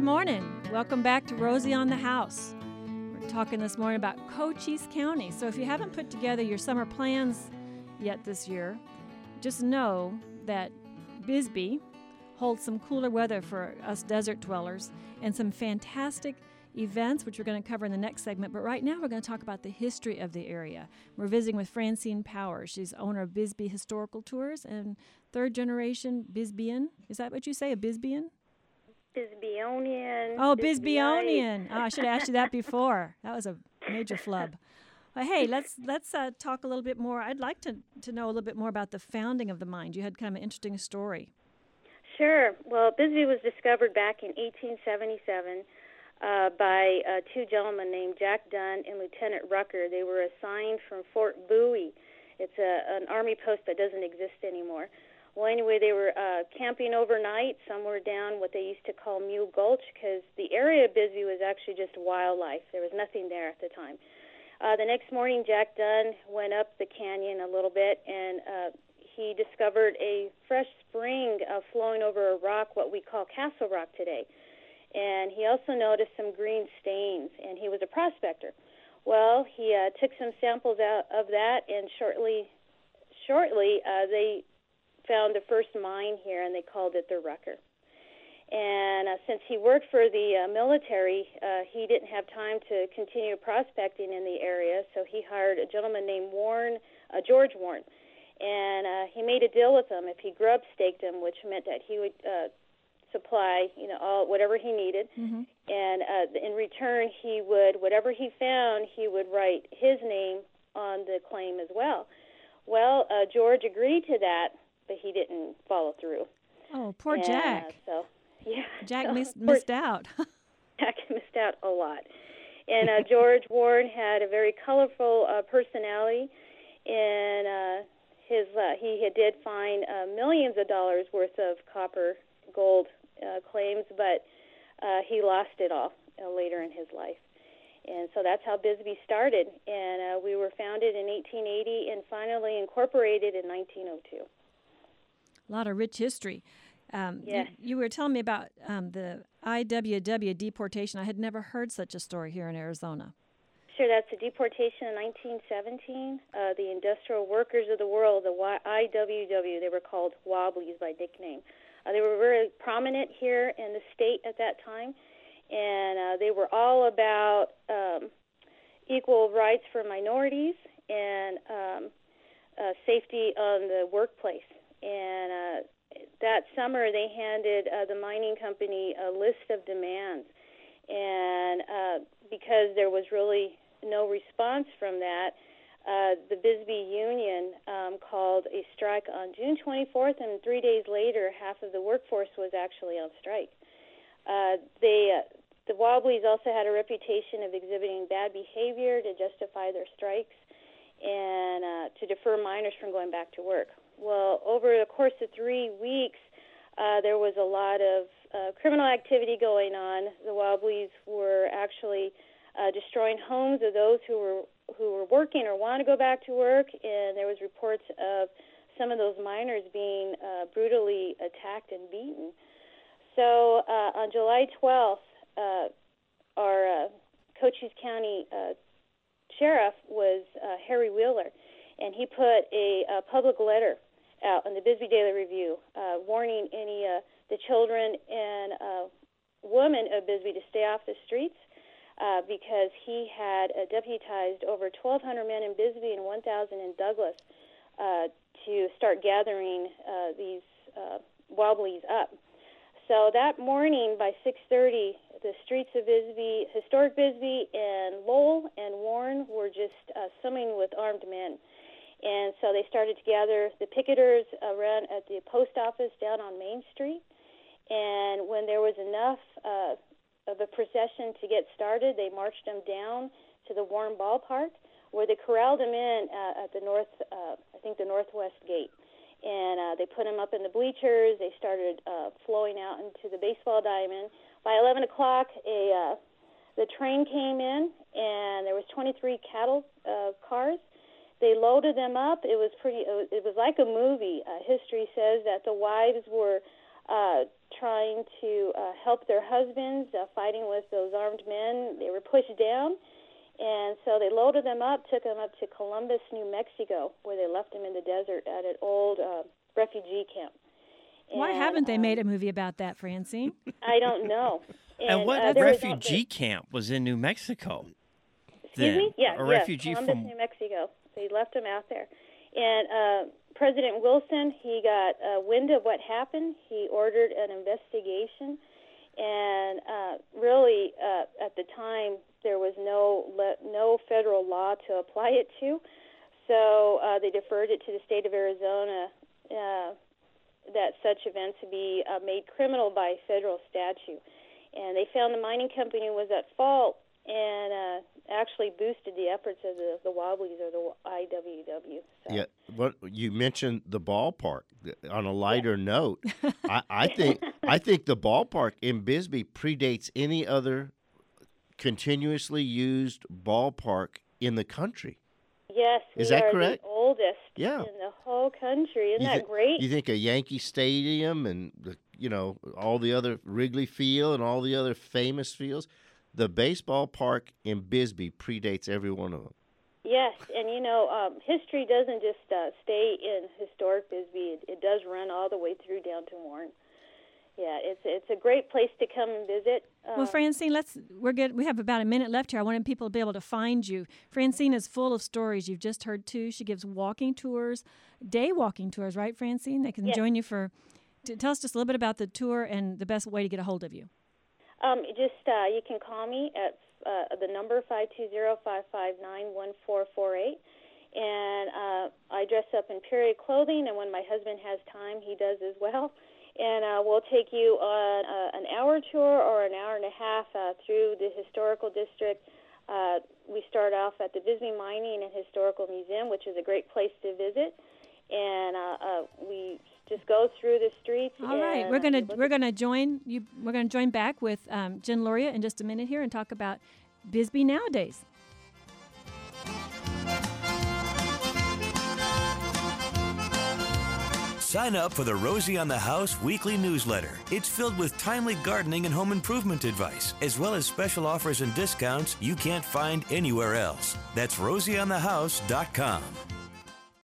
morning. Welcome back to Rosie on the House. We're talking this morning about Cochise County. So if you haven't put together your summer plans yet this year, just know that Bisbee holds some cooler weather for us desert dwellers and some fantastic events, which we're going to cover in the next segment. But right now we're going to talk about the history of the area. We're visiting with Francine Powers. She's owner of Bisbee Historical Tours and third generation Bisbeean. Is that what you say, a Bisbeean? Bisbeeonian. Oh, Bisbeeonian. Oh, I should have asked you that before. That was a major flub. Well, hey, let's talk a little bit more. I'd like to know a little bit more about the founding of the mine. You had kind of an interesting story. Sure. Well, Bisbee was discovered back in 1877 by two gentlemen named Jack Dunn and Lieutenant Rucker. They were assigned from Fort Bowie. It's an Army post that doesn't exist anymore. Well, anyway, they were camping overnight somewhere down what they used to call Mule Gulch, because the area of Bisbee was actually just wildlife. There was nothing there at the time. The next morning, Jack Dunn went up the canyon a little bit, and he discovered a fresh spring flowing over a rock, what we call Castle Rock today. And he also noticed some green stains, and he was a prospector. Well, he took some samples out of that, and shortly they found the first mine here, and they called it the Rucker. And since he worked for the military, he didn't have time to continue prospecting in the area, so he hired a gentleman named George Warren. And he made a deal with him. If he grub-staked him, which meant that he would supply, whatever he needed, Mm-hmm. and in return, he would, whatever he found, he would write his name on the claim as well. Well, George agreed to that, but he didn't follow through. Oh, poor Jack. Jack missed out. Jack missed out a lot. And George Warren had a very colorful personality, and he did find millions of dollars worth of copper, gold claims, but he lost it all later in his life. And so that's how Bisbee started. And we were founded in 1880 and finally incorporated in 1902. A lot of rich history. Yes. You were telling me about the IWW deportation. I had never heard such a story here in Arizona. Sure, that's a deportation in 1917. The industrial workers of the world, the IWW, they were called Wobblies by nickname. They were very prominent here in the state at that time, and they were all about equal rights for minorities and safety on the workplace. And that summer, they handed the mining company a list of demands. And because there was really no response from that, the Bisbee Union called a strike on June 24th, and 3 days later, half of the workforce was actually on strike. The Wobblies also had a reputation of exhibiting bad behavior to justify their strikes and to defer miners from going back to work. Well, over the course of 3 weeks, there was a lot of criminal activity going on. The Wobblies were actually destroying homes of those who were working or want to go back to work, and there was reports of some of those miners being brutally attacked and beaten. So on July 12th, our Cochise County sheriff was Harry Wheeler, and he put a public letter out in the Bisbee Daily Review warning the children and women of Bisbee to stay off the streets because he had deputized over 1,200 men in Bisbee and 1,000 in Douglas to start gathering these Wobblies up. So that morning by 6:30, the streets of Bisbee, historic Bisbee, and Lowell and Warren were just swimming with armed men. And so they started to gather the picketers around at the post office down on Main Street. And when there was enough of a procession to get started, they marched them down to the Warren Ballpark, where they corralled them in at the the northwest gate. And they put them up in the bleachers. They started flowing out into the baseball diamond. By 11 o'clock, the train came in, and there was 23 cattle cars. They loaded them up. It was like a movie. History says that the wives were trying to help their husbands fighting with those armed men. They were pushed down, and so they loaded them up, took them up to Columbus, New Mexico, where they left them in the desert at an old refugee camp. Why haven't they made a movie about that, Francine? I don't know. And what refugee camp was in New Mexico? Excuse me? Yeah, refugee Columbus, from New Mexico. They left them out there. And President Wilson, he got wind of what happened. He ordered an investigation. And really, at the time, there was no federal law to apply it to. So they deferred it to the state of Arizona that such events be made criminal by federal statute. And they found the mining company was at fault and actually boosted the efforts of the Wobblies or the IWW. So. Yeah, what you mentioned the ballpark. On a lighter note, I think the ballpark in Bisbee predates any other continuously used ballpark in the country. Yes, is that correct? The oldest in the whole country. Isn't that great? You think a Yankee Stadium and all the other Wrigley Field and all the other famous fields, the baseball park in Bisbee predates every one of them. Yes, and history doesn't just stay in historic Bisbee. It does run all the way through down to Warren. Yeah, it's a great place to come and visit. Well, Francine, we have about a minute left here. I wanted people to be able to find you. Francine is full of stories. You've just heard two. She gives walking tours, day walking tours, right, Francine? They can join you tell us just a little bit about the tour and the best way to get a hold of you. You can call me at the number 520-559-1448. And I dress up in period clothing, and when my husband has time, he does as well. And we'll take you on an hour tour or an hour and a half through the historical district. We start off at the Bisbee Mining and Historical Museum, which is a great place to visit. And we just go through the streets. All right, we're gonna join you. We're gonna join back with Jen Loria in just a minute here and talk about Bisbee nowadays. Sign up for the Rosie on the House weekly newsletter. It's filled with timely gardening and home improvement advice, as well as special offers and discounts you can't find anywhere else. That's rosieonthehouse.com.